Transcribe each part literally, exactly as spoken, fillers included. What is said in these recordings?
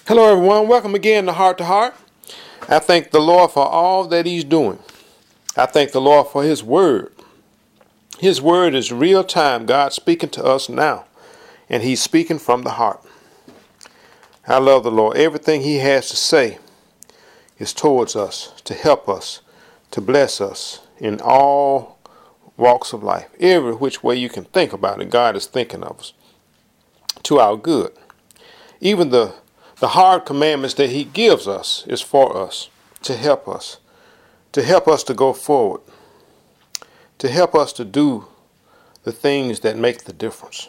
Hello, everyone. Welcome again to Heart to Heart. I thank the Lord for all that He's doing. I thank the Lord for His Word. His Word is real time. God speaking to us now, and He's speaking from the heart. I love the Lord. Everything He has to say is towards us, to help us, to bless us in all walks of life. Every which way you can think about it, God is thinking of us to our good. Even the The hard commandments that He gives us is for us, to help us, to help us to go forward, to help us to do the things that make the difference.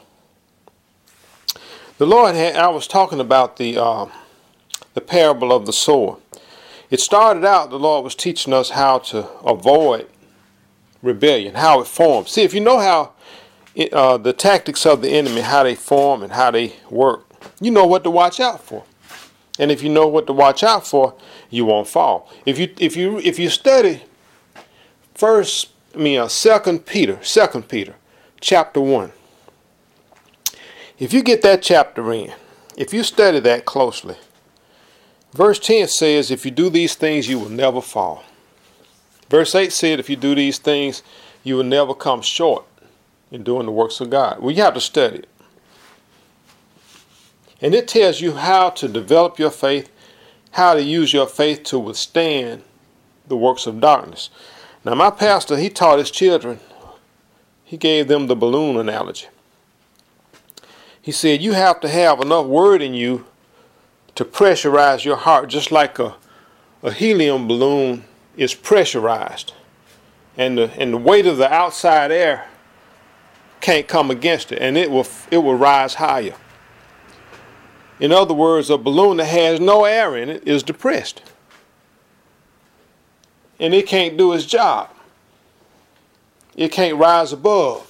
The Lord had, I was talking about the uh, the parable of the sower. It started out, the Lord was teaching us how to avoid rebellion, how it forms. See, if you know how it, uh, the tactics of the enemy, how they form and how they work, you know what to watch out for. And if you know what to watch out for, you won't fall. If you if you if you study first, I mean, uh, Second Peter, Second Peter, chapter one. If you get that chapter in, if you study that closely, verse ten says, "If you do these things, you will never fall." Verse eight said, "If you do these things, you will never come short in doing the works of God." Well, you have to study it. And it tells you how to develop your faith, how to use your faith to withstand the works of darkness. Now, my pastor, he taught his children, he gave them the balloon analogy. He said, you have to have enough word in you to pressurize your heart, just like a, a helium balloon is pressurized. And the, and the weight of the outside air can't come against it, and it will, it will rise higher. In other words, a balloon that has no air in it is depressed. And it can't do its job. It can't rise above.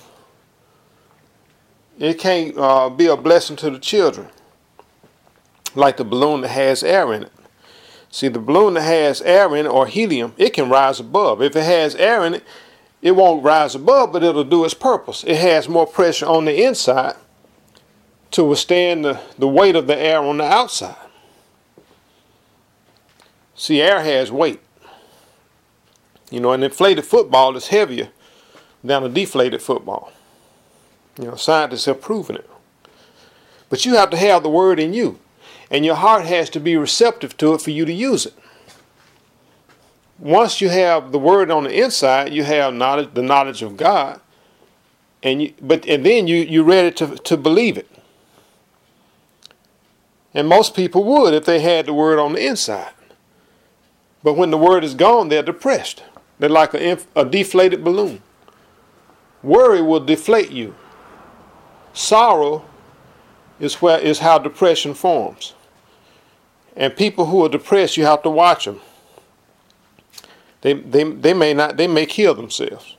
It can't uh, be a blessing to the children like the balloon that has air in it. See, the balloon that has air in it, or helium, it can rise above. If it has air in it, it won't rise above, but it'll do its purpose. It has more pressure on the inside to withstand the, the weight of the air on the outside. See, air has weight. You know, an inflated football is heavier than a deflated football. You know, scientists have proven it. But you have to have the word in you. And your heart has to be receptive to it for you to use it. Once you have the word on the inside, you have knowledge, the knowledge of God. And you, but and then you, you're ready to, to believe it. And most people would if they had the word on the inside. But when the word is gone, they're depressed. They're like a, a deflated balloon. Worry will deflate you. Sorrow is where is how depression forms. And people who are depressed, you have to watch them. They they they may not they may kill themselves.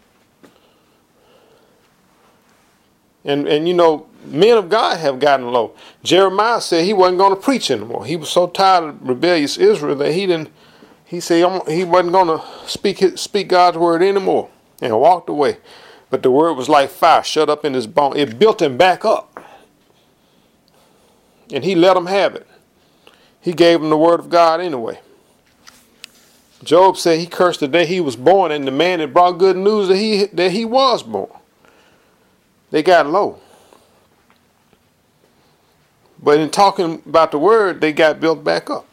And and you know, men of God have gotten low. Jeremiah said he wasn't going to preach anymore. He was so tired of rebellious Israel that he didn't. He said he wasn't going to speak speak God's word anymore, and walked away. But the word was like fire shut up in his bone. It built him back up, and he let him have it. He gave him the word of God anyway. Job said he cursed the day he was born, and the man that brought good news that he that he was born. They got low. But in talking about the word, they got built back up.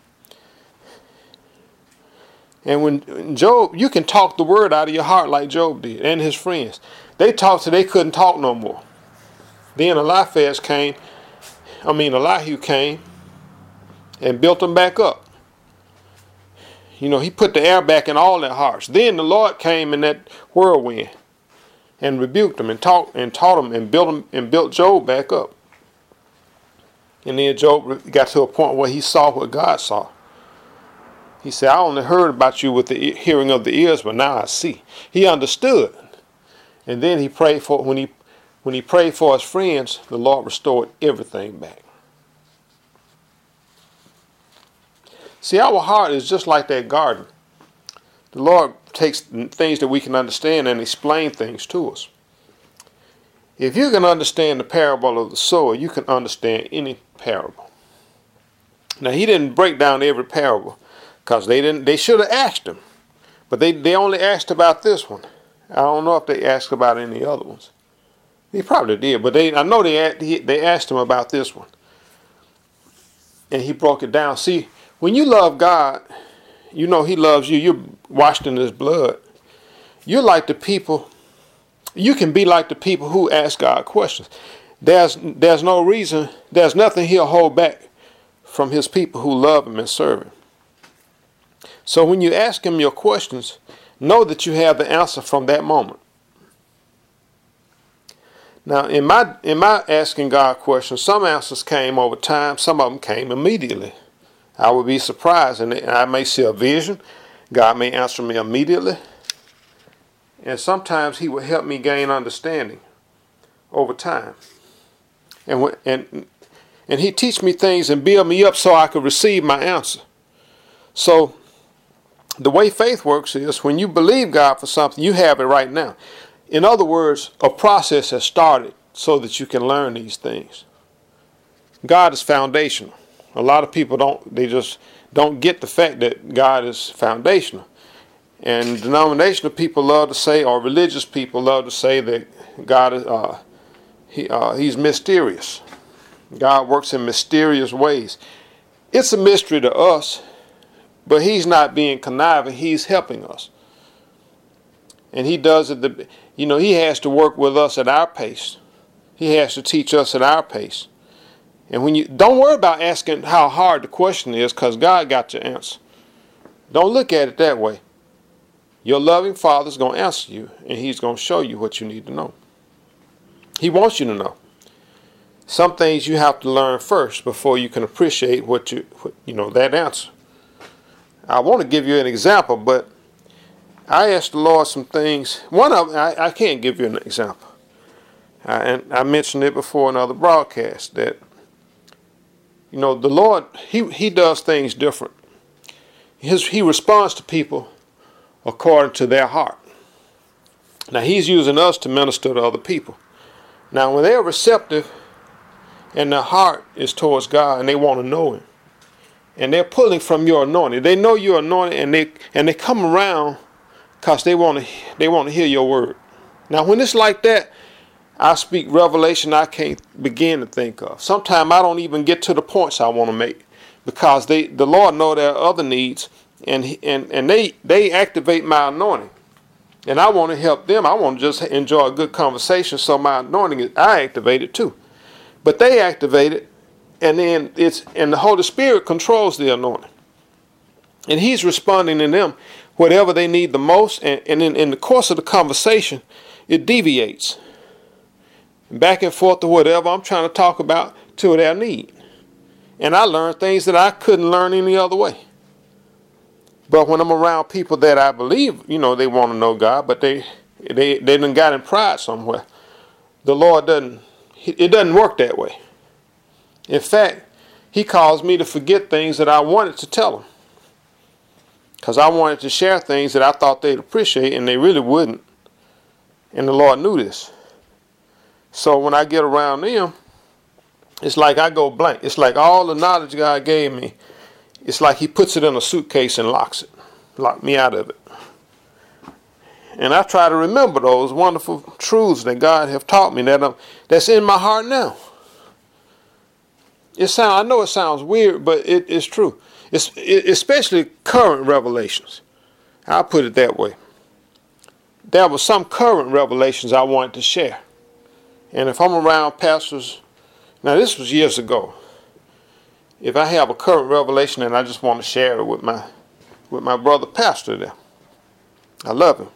And when Job, you can talk the word out of your heart like Job did and his friends. They talked till they couldn't talk no more. Then Eliphaz came, I mean Elihu came and built them back up. You know, he put the air back in all their hearts. Then the Lord came in that whirlwind and rebuked them and taught and taught them and built them and built Job back up. And then Job got to a point where he saw what God saw. He said, I only heard about you with the hearing of the ears, but now I see. He understood. And then he prayed for when he when he prayed for his friends, the Lord restored everything back. See, our heart is just like that garden. The Lord takes things that we can understand and explain things to us. If you can understand the parable of the sower, you can understand any parable. Now, he didn't break down every parable because they didn't. They should have asked him. But they, they only asked about this one. I don't know if they asked about any other ones. They probably did, but they I know they they asked him about this one. And he broke it down. See, when you love God, you know he loves you. You're washed in his blood. You're like the people, you can be like the people who ask God questions. There's, there's no reason, there's nothing he'll hold back from his people who love him and serve him. So when you ask him your questions, know that you have the answer from that moment. Now, in my in my asking God questions, some answers came over time, some of them came immediately. I would be surprised, and I may see a vision. God may answer me immediately. And sometimes he will help me gain understanding over time. And and and he teach me things and build me up so I could receive my answer. So the way faith works is when you believe God for something, you have it right now. In other words, a process has started so that you can learn these things. God is foundational. A lot of people don't, they just don't get the fact that God is foundational. And denominational people love to say, or religious people love to say that God is, uh, he, uh, he's mysterious. God works in mysterious ways. It's a mystery to us, but he's not being conniving. He's helping us. And he does it, the, you know, he has to work with us at our pace. He has to teach us at our pace. And when you, don't worry about asking how hard the question is, because God got your answer. Don't look at it that way. Your loving Father's going to answer you, and he's going to show you what you need to know. He wants you to know. Some things you have to learn first before you can appreciate what you, what, you know, that answer. I want to give you an example, but I asked the Lord some things. One of them, I, I can't give you an example. I, and I mentioned it before in other broadcasts that, you know, the Lord, he, he does things different. His, he responds to people according to their heart. Now, he's using us to minister to other people. Now, when they're receptive and their heart is towards God and they want to know him, and they're pulling from your anointing, they know you're anointed, and they and they come around because they want to they want to hear your word. Now, when it's like that, I speak revelation I can't begin to think of. Sometimes I don't even get to the points I want to make because they the Lord know there are other needs, and he, and and they they activate my anointing, and I want to help them. I want to just enjoy a good conversation, so my anointing is I activate it too, but they activate it, and then it's and the Holy Spirit controls the anointing, and He's responding to them whatever they need the most, and, and in, in the course of the conversation, it deviates back and forth to whatever I'm trying to talk about to their need. And I learned things that I couldn't learn any other way. But when I'm around people that I believe, you know, they want to know God, but they they they done got in pride somewhere, the Lord doesn't, it doesn't work that way. In fact, He caused me to forget things that I wanted to tell them. Because I wanted to share things that I thought they'd appreciate, and they really wouldn't. And the Lord knew this. So when I get around them, it's like I go blank. It's like all the knowledge God gave me, it's like He puts it in a suitcase and locks it. Lock me out of it. And I try to remember those wonderful truths that God have taught me that I'm, that's in my heart now. It sound, I know it sounds weird, but it, it's true. It's, it, especially current revelations. I'll put it that way. There were some current revelations I wanted to share. And if I'm around pastors, now this was years ago. If I have a current revelation and I just want to share it with my with my brother pastor there, I love him.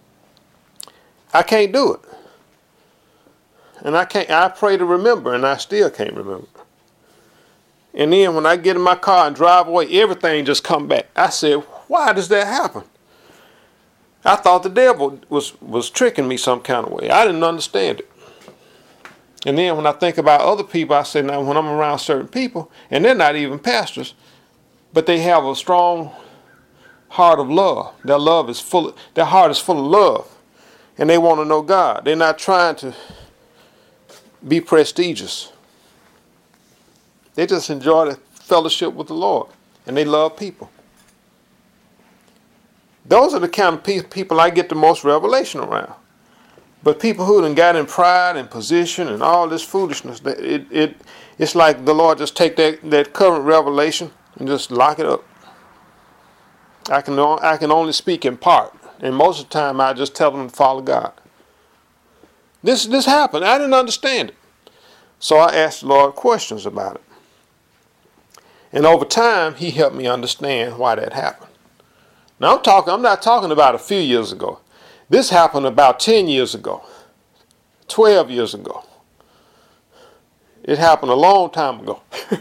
I can't do it. And I can't I pray to remember, and I still can't remember. And then when I get in my car and drive away, everything just come back. I said, why does that happen? I thought the devil was, was tricking me some kind of way. I didn't understand it. And then when I think about other people, I say, now when I'm around certain people, and they're not even pastors, but they have a strong heart of love. Their love is full of, their heart is full of love. And they want to know God. They're not trying to be prestigious. They just enjoy the fellowship with the Lord, and they love people. Those are the kind of pe- people I get the most revelation around. But people who done got in pride and position and all this foolishness, it it it's like the Lord just take that, that current revelation and just lock it up. I can I can only speak in part, and most of the time I just tell them to follow God. This this happened. I didn't understand it, so I asked the Lord questions about it. And over time, He helped me understand why that happened. Now I'm talking. I'm not talking about a few years ago. This happened about ten years ago, twelve years ago. It happened a long time ago.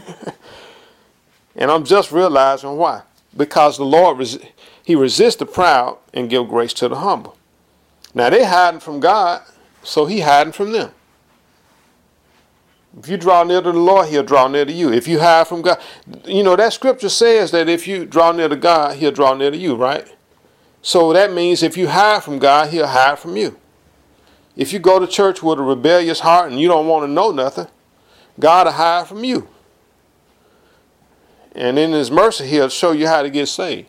And I'm just realizing why. Because the Lord, He resists the proud and give grace to the humble. Now they're hiding from God, so He hiding from them. If you draw near to the Lord, He'll draw near to you. If you hide from God, you know, that scripture says that if you draw near to God, He'll draw near to you, right? So that means if you hide from God, He'll hide from you. If you go to church with a rebellious heart and you don't want to know nothing, God will hide from you. And in His mercy, He'll show you how to get saved.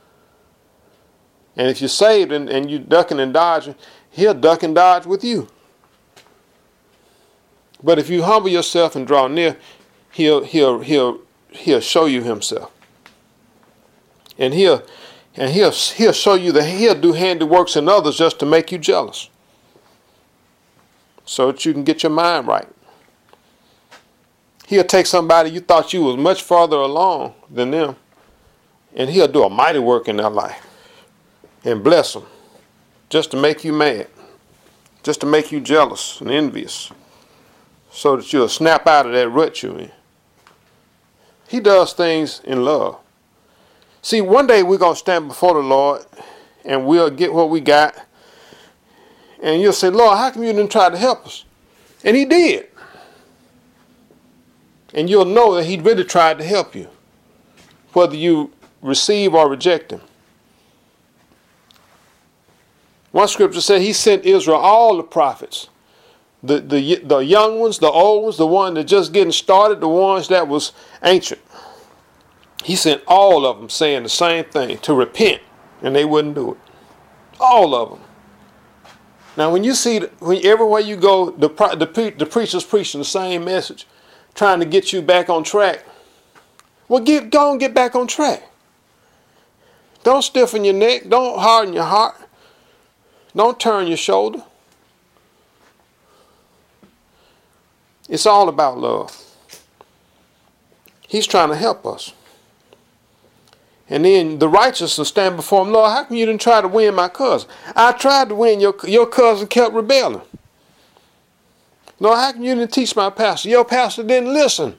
And if you're saved and, and you're ducking and dodging, He'll duck and dodge with you. But if you humble yourself and draw near, He'll He'll He'll He'll show you Himself. And He'll And he'll, he'll show you that He'll do handiworks in others just to make you jealous. So that you can get your mind right. He'll take somebody you thought you was much farther along than them, and He'll do a mighty work in their life and bless them just to make you mad, just to make you jealous and envious, so that you'll snap out of that rut you're in. He does things in love. See, one day we're going to stand before the Lord and we'll get what we got. And you'll say, Lord, how come you didn't try to help us? And He did. And you'll know that He really tried to help you, whether you receive or reject Him. One scripture said He sent Israel all the prophets. The, the, the young ones, the old ones, the ones that just getting started, the ones that was ancient. He sent all of them saying the same thing, to repent, and they wouldn't do it. All of them. Now, when you see, when everywhere you go, the, the, the preacher's preaching the same message, trying to get you back on track, well, get, go and get back on track. Don't stiffen your neck. Don't harden your heart. Don't turn your shoulder. It's all about love. He's trying to help us. And then the righteous will stand before Him. Lord, how come you didn't try to win my cousin? I tried to win your, your cousin kept rebelling. Lord, how come you didn't teach my pastor? Your pastor didn't listen.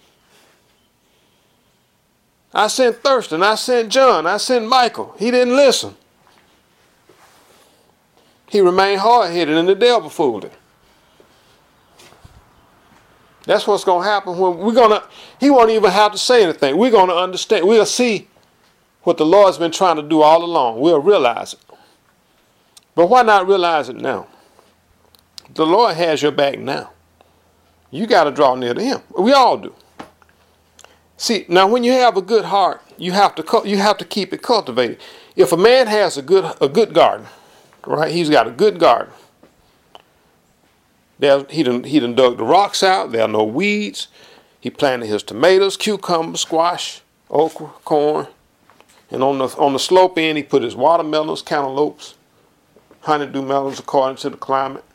I sent Thurston. I sent John. I sent Michael. He didn't listen. He remained hard-headed and the devil fooled him. That's what's going to happen when we're going to, He won't even have to say anything. We're going to understand. We'll see what the Lord's been trying to do all along. We'll realize it. But why not realize it now? The Lord has your back now. You got to draw near to Him. We all do. See, now when you have a good heart, you have to you have to keep it cultivated. If a man has a good a good garden, right? He's got a good garden. There, he done he done dug the rocks out. There are no weeds. He planted his tomatoes, cucumber, squash, okra, corn. And on the on the slope end, he put his watermelons, cantaloupes, honeydew melons according to the climate.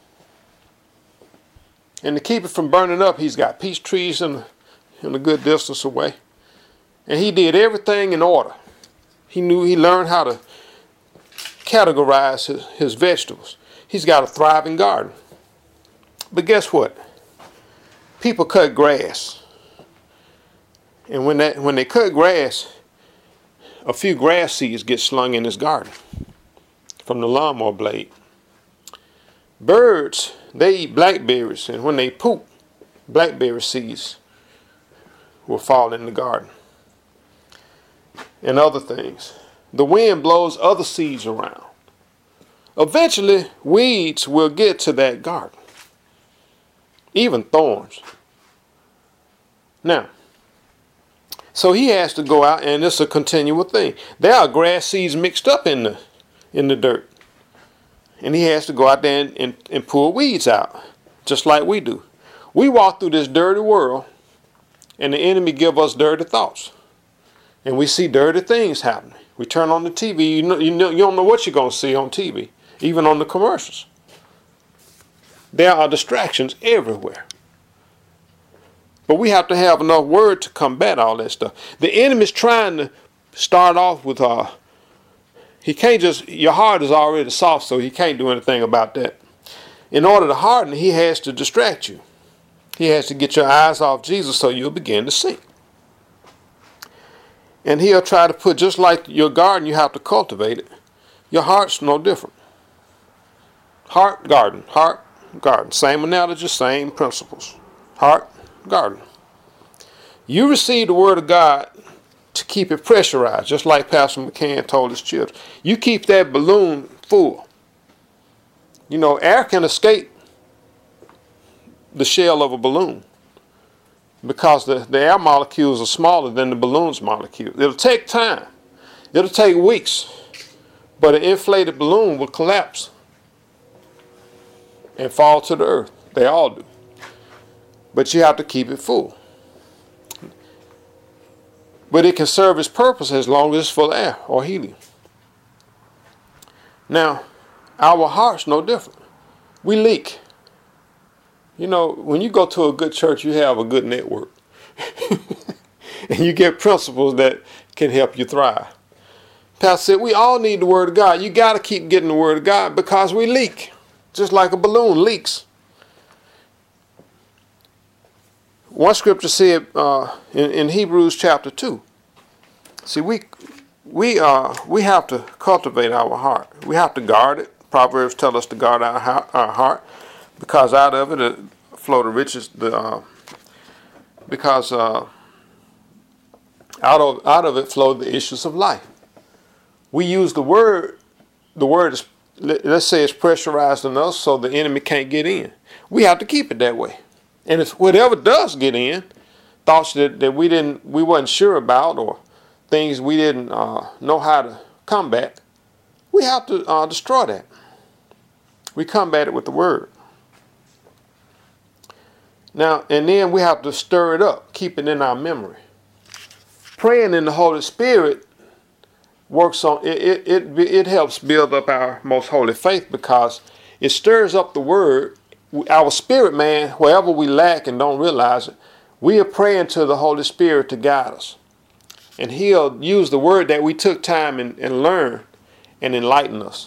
And to keep it from burning up, he's got peach trees in, in a good distance away. And he did everything in order. He knew, he learned how to categorize his, his vegetables. He's got a thriving garden. But guess what? People cut grass. And when that when they cut grass, a few grass seeds get slung in his garden from the lawnmower blade. Birds, they eat blackberries, and when they poop, blackberry seeds will fall in the garden. And other things. The wind blows other seeds around. Eventually, weeds will get to that garden. Even thorns. Now, So he has to go out, and it's a continual thing. There are grass seeds mixed up in the in the dirt. And he has to go out there and, and, and pull weeds out, just like we do. We walk through this dirty world, and the enemy give us dirty thoughts. And we see dirty things happening. We turn on the T V, you know, you know, you don't know what you're going to see on T V, even on the commercials. There are distractions everywhere. But we have to have enough word to combat all that stuff. The enemy's trying to start off with, uh, he can't just, your heart is already soft, so he can't do anything about that. In order to harden, he has to distract you. He has to get your eyes off Jesus so you'll begin to sink. And he'll try to put, just like your garden, you have to cultivate it. Your heart's no different. Heart, garden, heart, garden. Same analogy, same principles. Heart, garden. You receive the word of God to keep it pressurized, just like Pastor McCann told his children. You keep that balloon full. You know, air can escape the shell of a balloon because the, the air molecules are smaller than the balloon's molecules. It'll take time. It'll take weeks. But an inflated balloon will collapse and fall to the earth. They all do. But you have to keep it full. But it can serve its purpose as long as it's full of air or helium. Now, our heart's no different. We leak. You know, when you go to a good church, you have a good network. And you get principles that can help you thrive. Pastor said, we all need the word of God. You got to keep getting the word of God because we leak. Just like a balloon leaks. One scripture said uh, in, in Hebrews chapter two. See, we we uh we have to cultivate our heart. We have to guard it. Proverbs tell us to guard our our heart because out of it uh, flow the riches. The uh, because uh, out of out of it flow the issues of life. We use the word. The word is, let's say, it's pressurized in us, so the enemy can't get in. We have to keep it that way. And if whatever does get in, thoughts that, that we didn't, we wasn't sure about, or things we didn't uh, know how to combat, we have to uh, destroy that. We combat it with the word. Now, and then we have to stir it up, keep it in our memory. Praying in the Holy Spirit works on it. It it, it helps build up our most holy faith because it stirs up the word. Our spirit man, wherever we lack and don't realize it, we are praying to the Holy Spirit to guide us. And he'll use the word that we took time and, and learn and enlighten us.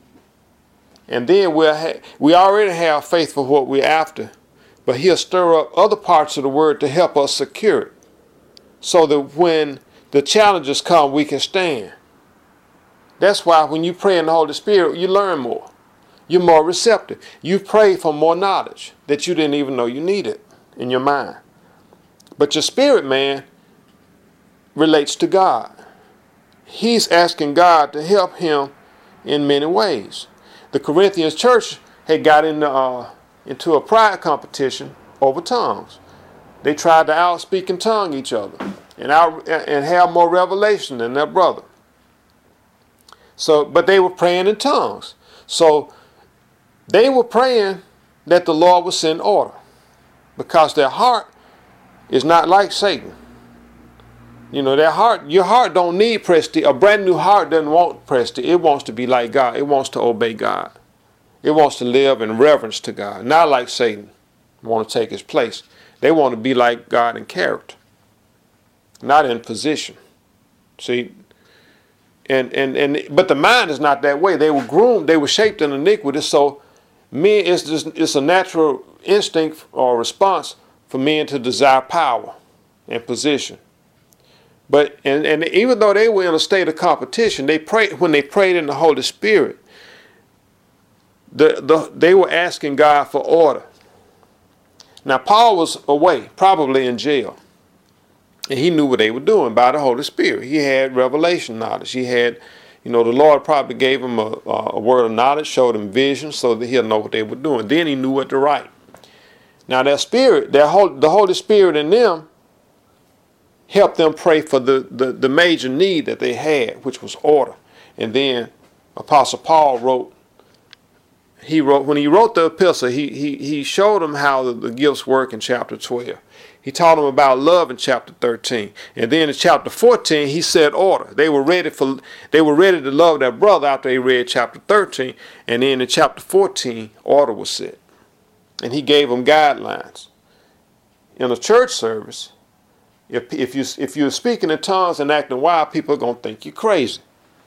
And then we'll ha- we already have faith for what we're after, but he'll stir up other parts of the word to help us secure it. So that when the challenges come, we can stand. That's why when you pray in the Holy Spirit, you learn more. You're more receptive. You pray for more knowledge that you didn't even know you needed in your mind. But your spirit man relates to God. He's asking God to help him in many ways. The Corinthians church had got into, uh, into a pride competition over tongues. They tried to outspeak and tongue each other and, out, and have more revelation than their brother. So, but they were praying in tongues. So they were praying that the Lord would send order because their heart is not like Satan. You know, their heart, your heart don't need prestige. A brand new heart doesn't want prestige. It wants to be like God. It wants to obey God. It wants to live in reverence to God. Not like Satan want to take his place. They want to be like God in character, not in position. See, and and and but the mind is not that way. They were groomed. They were shaped in iniquity. So men, it's just it's a natural instinct or response for men to desire power and position. But and, and even though they were in a state of competition, they prayed when they prayed in the Holy Spirit. The, the they were asking God for order. Now Paul was away, probably in jail, and he knew what they were doing by the Holy Spirit. He had revelation knowledge. He had, you know, the Lord probably gave him a, a word of knowledge, showed him vision, so that he'll know what they were doing. Then he knew what to write. Now their spirit, their whole, the Holy Spirit in them, helped them pray for the, the, the major need that they had, which was order. And then Apostle Paul wrote, he wrote, when he wrote the epistle, he, he, he showed them how the, the gifts work in chapter twelve. He taught them about love in chapter thirteen. And then in chapter fourteen, he said order. They were ready for, they were ready to love their brother after they read chapter thirteen. And then in chapter fourteen, order was set. And he gave them guidelines. In a church service, if, if, you, if you're speaking in tongues and acting wild, people are going to think you're crazy.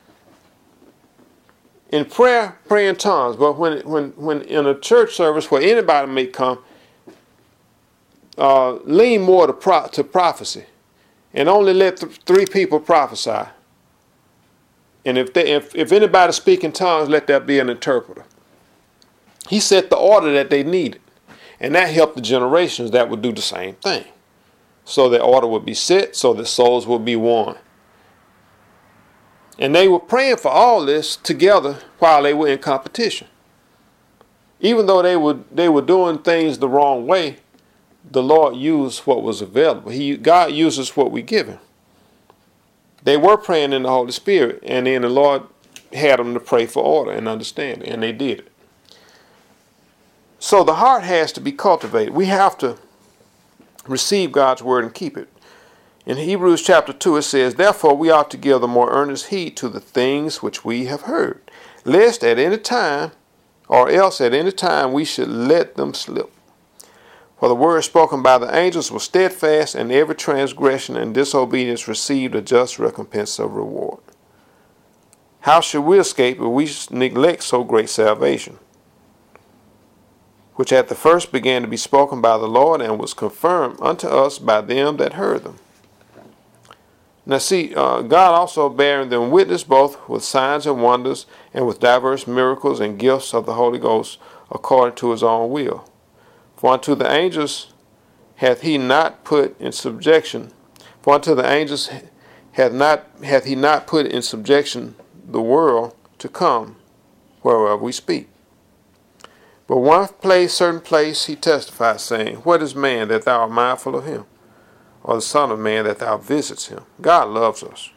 In prayer, pray in tongues. But when, when, when in a church service where anybody may come, uh, lean more to, pro to prophecy. And only let th three people prophesy. And if, they, if, if anybody speaks in tongues, let that be an interpreter. He set the order that they needed. And that helped the generations that would do the same thing. So the order would be set, so the souls would be won. And they were praying for all this together while they were in competition. Even though they were, they were doing things the wrong way, the Lord used what was available. He, God uses what we give him. They were praying in the Holy Spirit, and then the Lord had them to pray for order and understanding, and they did it. So the heart has to be cultivated. We have to receive God's word and keep it. In Hebrews chapter two, it says, therefore we ought to give the more earnest heed to the things which we have heard, lest at any time, or else at any time, we should let them slip. For the word spoken by the angels was steadfast, and every transgression and disobedience received a just recompense of reward. How should we escape if we neglect so great salvation, which at the first began to be spoken by the Lord, and was confirmed unto us by them that heard them? Now see, uh, God also bearing them witness both with signs and wonders, and with diverse miracles and gifts of the Holy Ghost, according to his own will. For unto the angels hath he not put in subjection, for unto the angels hath not hath he not put in subjection the world to come, whereof we speak. But one place, certain place, he testifies, saying, what is man that thou art mindful of him? Or the Son of Man that thou visits him? God loves us.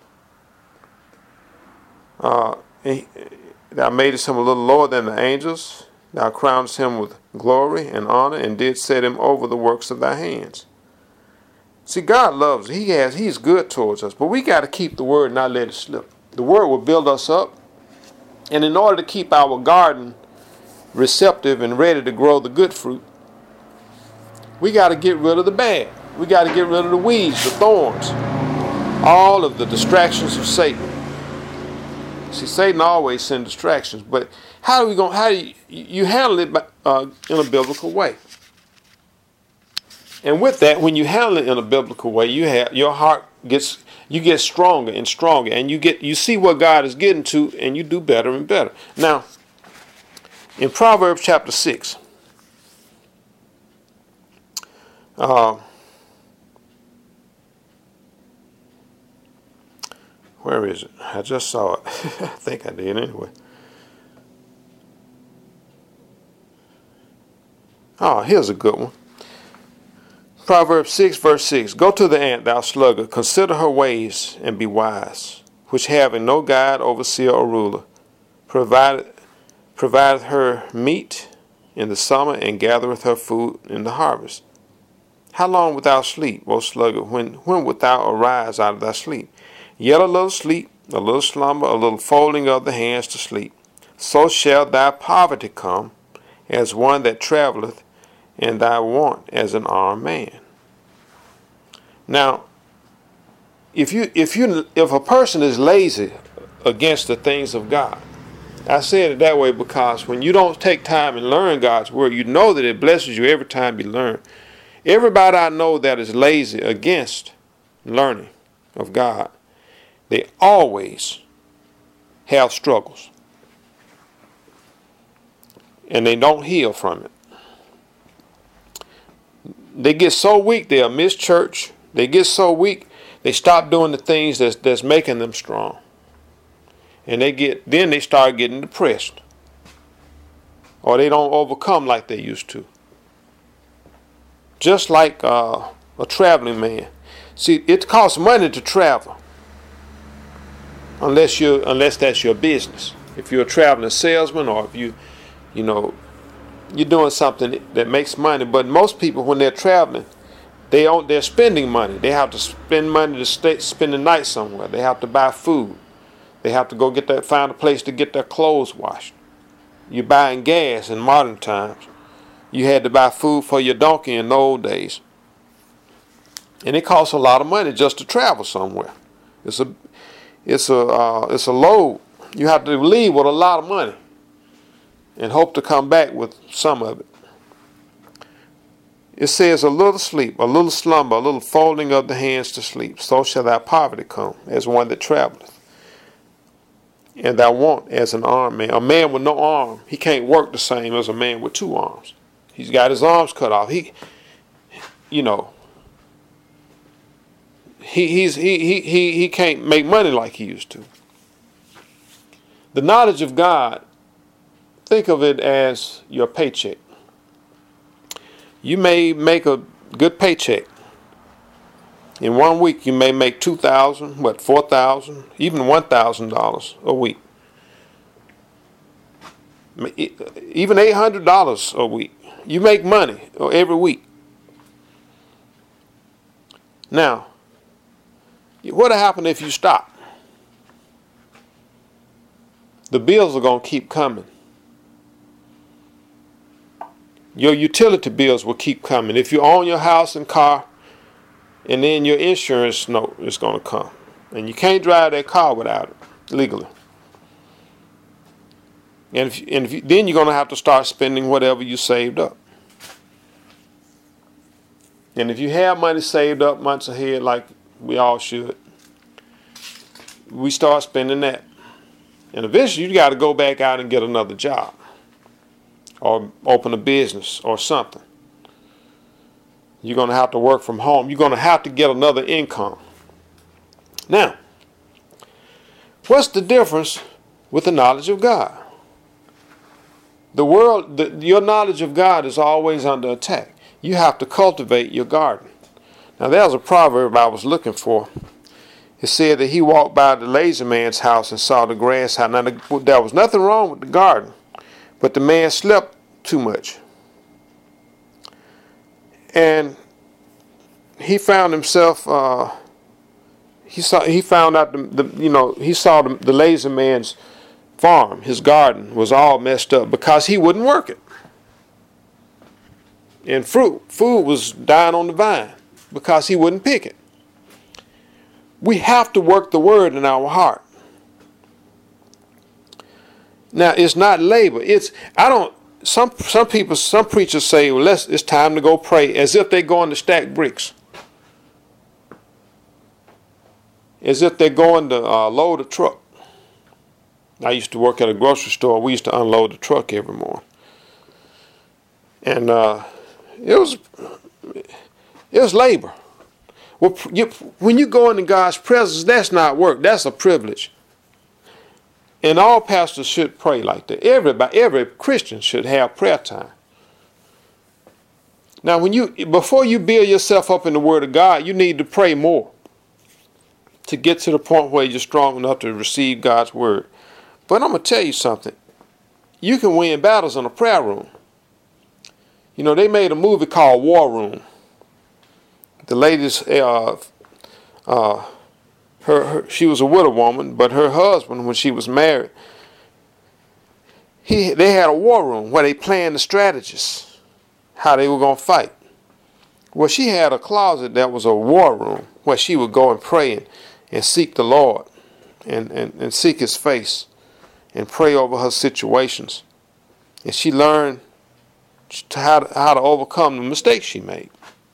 Uh, he, thou madest him a little lower than the angels. Thou crownest him with glory and honor, and did set him over the works of thy hands. See, God loves us. He has, he's good towards us. But we got to keep the word and not let it slip. The word will build us up. And in order to keep our garden receptive and ready to grow the good fruit, we got to get rid of the bad. We got to get rid of the weeds, the thorns, all of the distractions of Satan. See, Satan always sends distractions, but how are we going? How do you, you handle it by, uh, in a biblical way? And with that, when you handle it in a biblical way, you have your heart gets you get stronger and stronger, and you get you see what God is getting to, and you do better and better. Now, in Proverbs chapter six. Uh, Where is it? I just saw it. I think I did anyway. Oh, here's a good one. Proverbs six, verse six. Go to the ant, thou sluggard, consider her ways, and be wise, which having no guide, overseer, or ruler, provided, provideth her meat in the summer, and gathereth her food in the harvest. How long wilt thou sleep, O sluggard? When, when wilt thou arise out of thy sleep? Yet a little sleep, a little slumber, a little folding of the hands to sleep. So shall thy poverty come, as one that travelleth, and thy want as an armed man. Now, if you if you if a person is lazy against the things of God, I said it that way because when you don't take time and learn God's word, you know that it blesses you every time you learn. Everybody I know that is lazy against learning of God, they always have struggles. And they don't heal from it. They get so weak they'll miss church. They get so weak they stop doing the things that's, that's making them strong. And they get then they start getting depressed. Or they don't overcome like they used to. Just like uh, a traveling man. See, it costs money to travel. Unless you unless that's your business. If you're a traveling salesman, or if you, you know, you're doing something that makes money. But most people, when they're traveling, they don't, they're spending money. They have to spend money to stay, spend the night somewhere. They have to buy food. They have to go get that, find a place to get their clothes washed. You're buying gas in modern times. You had to buy food for your donkey in the old days. And it costs a lot of money just to travel somewhere. It's a It's a uh, it's a load. You have to leave with a lot of money and hope to come back with some of it. It says, a little sleep, a little slumber, a little folding of the hands to sleep. So shall thy poverty come, as one that traveleth. And thy want as an armed man. A man with no arm, he can't work the same as a man with two arms. He's got his arms cut off. He, you know, he he's he he he he can't make money like he used to. The knowledge of God, think of it as your paycheck. You may make a good paycheck. In one week, you may make two thousand, what, four thousand, even one thousand dollars a week. Even eight hundred dollars a week. You make money every week. Now, what'll happen if you stop? The bills are going to keep coming. Your utility bills will keep coming. If you own your house and car, and then your insurance note is going to come. And you can't drive that car without it, legally. And, if, and if you, then you're going to have to start spending whatever you saved up. And if you have money saved up months ahead, like we all should, we start spending that. And eventually you got to go back out and get another job, or open a business or something. You're going to have to work from home. You're going to have to get another income. Now, what's the difference with the knowledge of God? The world, the, your knowledge of God is always under attack. You have to cultivate your garden. Now, there's a proverb I was looking for. It said that he walked by the lazy man's house and saw the grass house. Now, there was nothing wrong with the garden, but the man slept too much. And he found himself, uh, he saw, he found out, the, the you know, he saw the, the lazy man's farm, his garden was all messed up because he wouldn't work it. And fruit, food was dying on the vine because he wouldn't pick it. We have to work the word in our heart. Now, it's not labor. It's, I don't, Some some people, some preachers say, well, let's, it's time to go pray, as if they're going to stack bricks. As if they're going to uh, load a truck. I used to work at a grocery store. We used to unload the truck every morning. And uh, it was it was labor. Well, you, when you go into God's presence, that's not work. That's a privilege. And all pastors should pray like that. Everybody, every Christian should have prayer time. Now, when you before you build yourself up in the Word of God, you need to pray more to get to the point where you're strong enough to receive God's Word. But I'm going to tell you something. You can win battles in a prayer room. You know, they made a movie called War Room. The lady's, uh, uh, her, her, she was a widow woman, but her husband, when she was married, he they had a war room where they planned the strategies, how they were going to fight. Well, she had a closet that was a war room where she would go and pray and, and seek the Lord and, and, and seek His face and pray over her situations. And she learned how to, how to overcome the mistakes she made.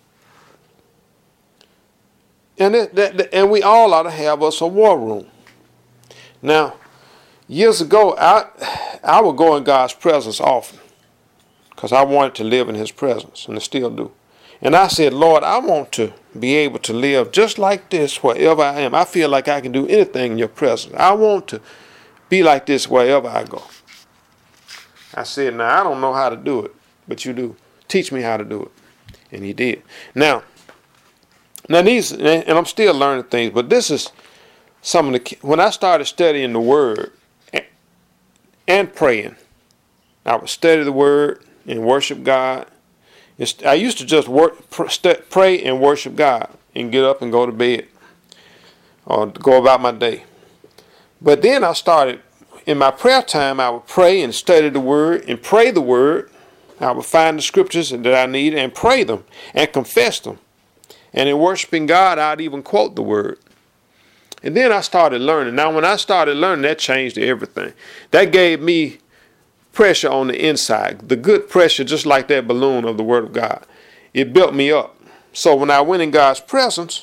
And, it, that, and we all ought to have us a war room. Now, years ago, I, I would go in God's presence often because I wanted to live in His presence, and I still do. And I said, Lord, I want to be able to live just like this wherever I am. I feel like I can do anything in your presence. I want to be like this wherever I go. I said, now, I don't know how to do it, but you do. Teach me how to do it. And He did. Now, Now these, and I'm still learning things, but this is some of the, when I started studying the Word and praying, I would study the Word and worship God. I used to just work, pray and worship God and get up and go to bed or go about my day. But then I started, in my prayer time, I would pray and study the Word and pray the Word. I would find the scriptures that I need and pray them and confess them. And in worshiping God, I'd even quote the Word. And then I started learning. Now, when I started learning, that changed everything. That gave me pressure on the inside, the good pressure, just like that balloon of the Word of God. It built me up. So when I went in God's presence,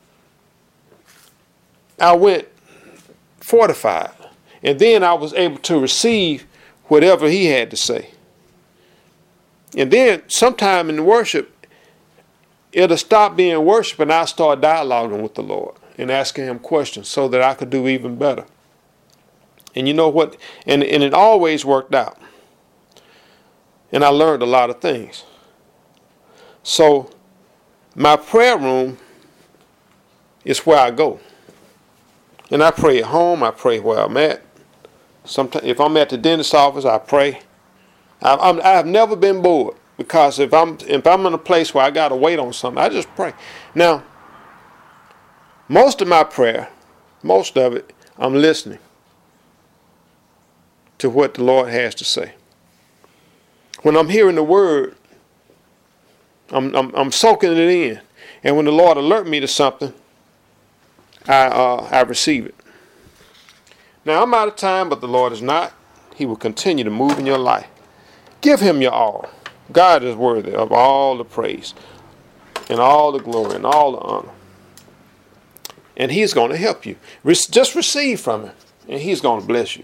I went fortified. And then I was able to receive whatever He had to say. And then sometime in worship, it'll stop being worship and I'll start dialoguing with the Lord and asking Him questions so that I could do even better. And you know what? And, and it always worked out. And I learned a lot of things. So my prayer room is where I go. And I pray at home. I pray where I'm at. Sometimes, if I'm at the dentist's office, I pray. I, I'm, I've never been bored, because if I'm if I'm in a place where I got to wait on something, I just pray. Now, most of my prayer, most of it, I'm listening to what the Lord has to say. When I'm hearing the Word, I'm I'm, I'm soaking it in, and when the Lord alert me to something, I uh, I receive it. Now I'm out of time, but the Lord is not. He will continue to move in your life. Give Him your all. God is worthy of all the praise and all the glory and all the honor. And He's going to help you. Re- just receive from Him, and He's going to bless you.